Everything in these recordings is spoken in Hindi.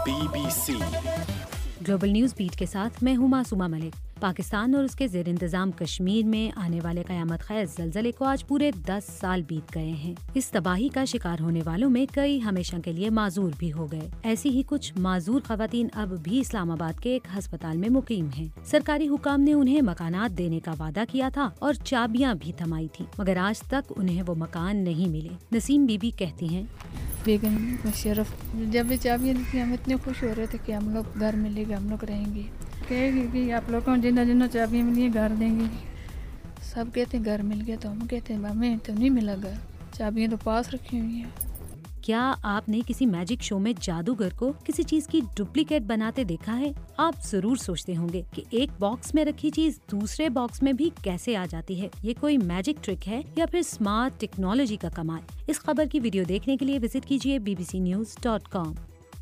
BBC ग्लोबल न्यूज बीट के साथ मैं हूं मासूमा मलिक। पाकिस्तान और उसके जेर इंतजाम कश्मीर में आने वाले कयामत खैज जलजले को आज पूरे 10 साल बीत गए हैं। इस तबाही का शिकार होने वालों में कई हमेशा के लिए माजूर भी हो गए। ऐसी ही कुछ माजूर खवातीन अब भी इस्लामाबाद के एक अस्पताल में मुकीम हैं। सरकारी हुकाम ने उन्हें मकानात देने का वादा किया था और चाबियां भी थमाई थी, मगर आज तक उन्हें वो मकान नहीं मिले। नसीम बीबी कहती हैं, बेगम मुशर्रफ जब भी चाबियाँ दी थी हम इतने खुश हो रहे थे कि हम लोग घर मिलेगा, हम लोग रहेंगे। कहेगी कि आप लोगों को जिन्ना जिन्ना चाबियाँ मिली घर देंगे। सब कहते हैं घर मिल गया, तो हम कहते हैं हमें तो नहीं मिला घर, चाबियाँ तो पास रखी हुई हैं। क्या आपने किसी मैजिक शो में जादूगर को किसी चीज की डुप्लीकेट बनाते देखा है? आप जरूर सोचते होंगे कि एक बॉक्स में रखी चीज दूसरे बॉक्स में भी कैसे आ जाती है। ये कोई मैजिक ट्रिक है या फिर स्मार्ट टेक्नोलॉजी का कमाल? इस खबर की वीडियो देखने के लिए विजिट कीजिए bbcnews.com।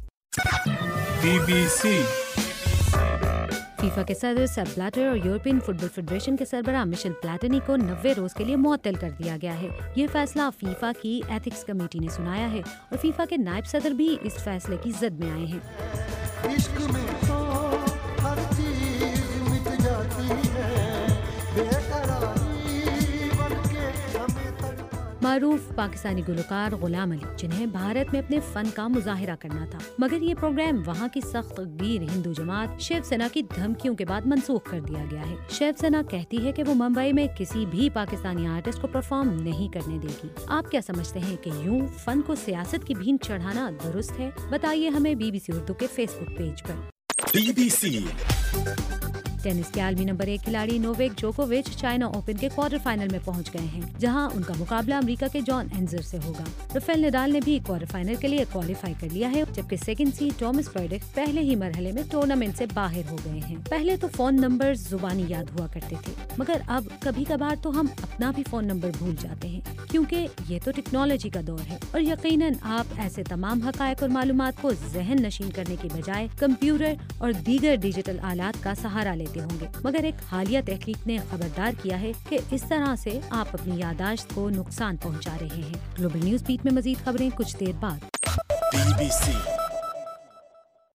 BBC फीफा के सदर सेप ब्लैटर और यूरोपियन फुटबॉल फेडरेशन के सरबराह मिशेल प्लेटिनी को 90 रोज के लिए मुअत्तल कर दिया गया है। ये फैसला फीफा की एथिक्स कमेटी ने सुनाया है और फीफा के नायब सदर भी इस फैसले की जद में आए हैं। इश्क में तो हर चीज मिट जाती है, बेकरारी बनके हमें तड़पाती। मारूफ पाकिस्तानी गुलकार गुलाम अली, जिन्हें भारत में अपने फन का मुजाहिरा करना था, मगर ये प्रोग्राम वहाँ की सख्त तकबीर हिंदू जमात शिवसेना की धमकियों के बाद मंसूख कर दिया गया है। शिवसेना कहती है कि वो मुंबई में किसी भी पाकिस्तानी आर्टिस्ट को परफॉर्म नहीं करने देगी। आप क्या समझते हैं कि यूँ फन को सियासत की भींट चढ़ाना दुरुस्त है? बताइए हमें BBC उर्दू के फेसबुक पेज पर। BBC टेनिस के आलमी नंबर 1 खिलाड़ी नोवेक जोकोविच चाइना ओपन के क्वार्टर फाइनल में पहुंच गए हैं, जहां उनका मुकाबला अमेरिका के जॉन एंजर से होगा। राफेल नडाल ने भी क्वार्टर फाइनल के लिए क्वालिफाई कर लिया है, जबकि सेकंड सीड टॉमस बर्डिक पहले ही मरहले में टूर्नामेंट से बाहर हो गए हैं। पहले तो फोन नंबर जुबानी याद हुआ करते थे, मगर अब कभी कभार तो हम अपना भी फोन नंबर भूल जाते हैं, क्योंकि ये तो टेक्नोलॉजी का दौर है और यकीनन आप ऐसे तमाम हकायक और मालूमात को जहन नशीन करने की बजाय कंप्यूटर और दीगर डिजिटल आलात का सहारा लेते होंगे। मगर एक हालिया तहकीक ने खबरदार किया है कि इस तरह से आप अपनी यादाश्त को नुकसान पहुंचा रहे हैं। ग्लोबल न्यूज बीट में मजीद खबरें कुछ देर बाद। BBC